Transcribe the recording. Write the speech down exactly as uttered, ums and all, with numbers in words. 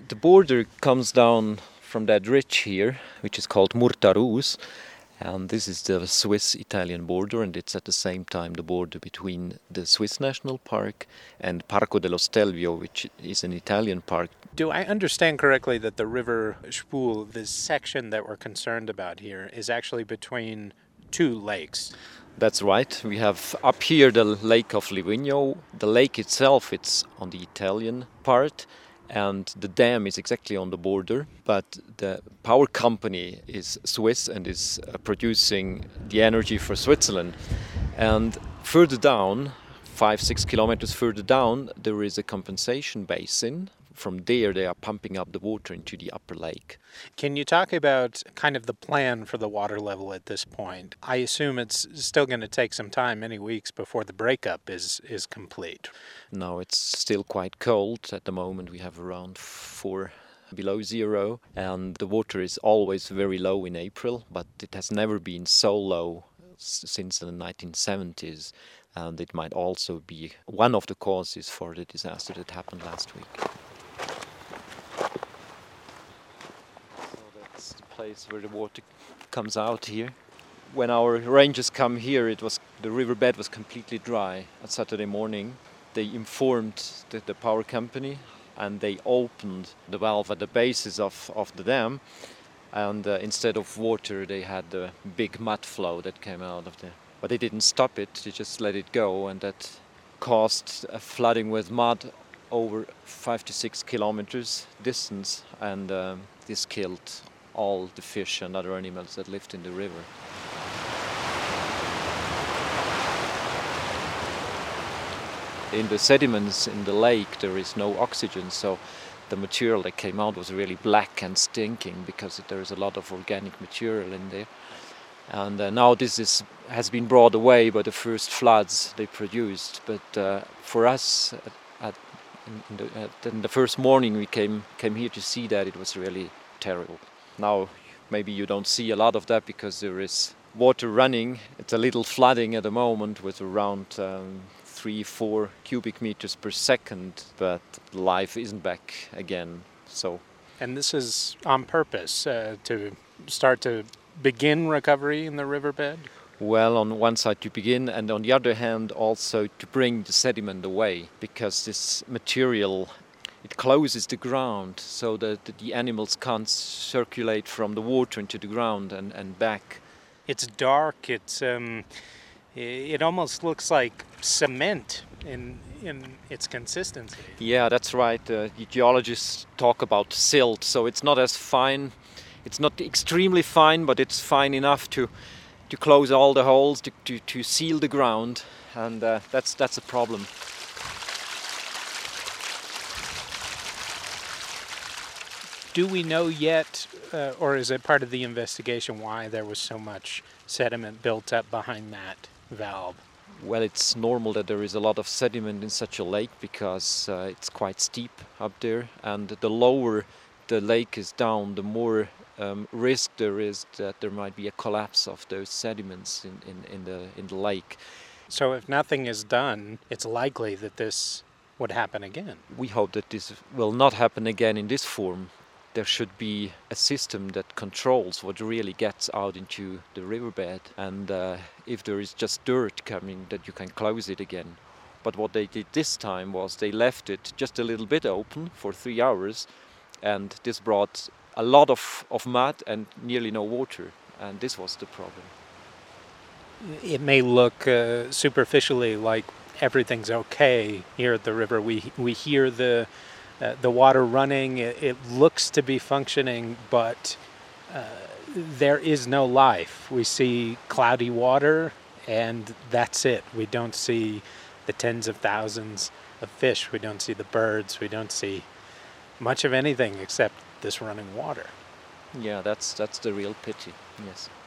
The border comes down from that ridge here, which is called Murtarus, and this is the Swiss-Italian border, and it's at the same time the border between the Swiss National Park and Parco dello Stelvio, which is an Italian park. Do I understand correctly that the river Spul, this section that we're concerned about here, is actually between two lakes? That's right. We have up here the Lake of Livigno. The lake itself, it's on the Italian part, and the dam is exactly on the border, but the power company is Swiss and is uh, producing the energy for Switzerland. And further down, five, six kilometers further down, there is a compensation basin. From there, they are pumping up the water into the upper lake. Can you talk about kind of the plan for the water level at this point? I assume it's still going to take some time, many weeks, before the breakup is, is complete. No, it's still quite cold. At the moment, we have around four below zero, and the water is always very low in April, but it has never been so low since the nineteen seventies, and it might also be one of the causes for the disaster that happened last week. Place where the water comes out here. When our rangers come here, it was the riverbed was completely dry on Saturday morning. They informed the, the power company, and they opened the valve at the basis of, of the dam, and uh, instead of water they had the big mud flow that came out of there. But they didn't stop it, they just let it go, and that caused a flooding with mud over five to six kilometers distance, and um, this killed all the fish and other animals that lived in the river. In the sediments in the lake there is no oxygen, so the material that came out was really black and stinking because there is a lot of organic material in there. And uh, now this is, has been brought away by the first floods they produced, but uh, for us at, at, in, the, at, in the first morning we came, came here to see that, it was really terrible. Now, maybe you don't see a lot of that because there is water running. It's a little flooding at the moment with around um, three, four cubic meters per second, but life isn't back again. So, and this is on purpose uh, to start to begin recovery in the riverbed? Well, on one side to begin, and on the other hand also to bring the sediment away, because this material, it closes the ground so that the animals can't circulate from the water into the ground and, and back. It's dark, it's um, it almost looks like cement in in its consistency. Yeah, that's right. Uh, the geologists talk about silt, so it's not as fine, it's not extremely fine, but it's fine enough to to close all the holes, to, to, to seal the ground, and uh, that's that's a problem. Do we know yet, uh, or is it part of the investigation, why there was so much sediment built up behind that valve? Well, it's normal that there is a lot of sediment in such a lake because uh, it's quite steep up there, and the lower the lake is down, the more um, risk there is that there might be a collapse of those sediments in, in, in, the, in the lake. So if nothing is done, it's likely that this would happen again. We hope that this will not happen again in this form. There should be a system that controls what really gets out into the riverbed, and uh, if there is just dirt coming, that you can close it again. But what they did this time was they left it just a little bit open for three hours, and this brought a lot of, of mud and nearly no water, and this was the problem. It may look uh, superficially like everything's okay here at the river. We we hear the Uh, the water running, it, it looks to be functioning, but uh, there is no life. We see cloudy water, and that's it. We don't see the tens of thousands of fish. We don't see the birds. We don't see much of anything except this running water. Yeah, that's that's the real pity, yes.